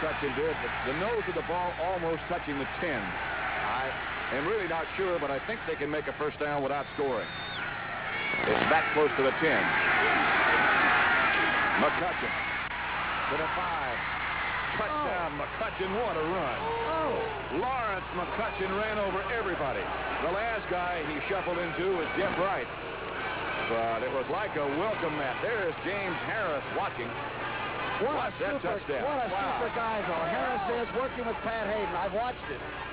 McCutcheon did, but the nose of the ball almost touching the 10. I am really not sure, but I think they can make a first down without scoring. It's that close to the 10. McCutcheon to the 5. Touchdown, McCutcheon. What a run. Lawrence McCutcheon ran over everybody. The last guy he shuffled into was Jeff Wright. But it was like a welcome mat. There is James Harris watching. What a super guy, though. Harris is working with Pat Hayden. I've watched it.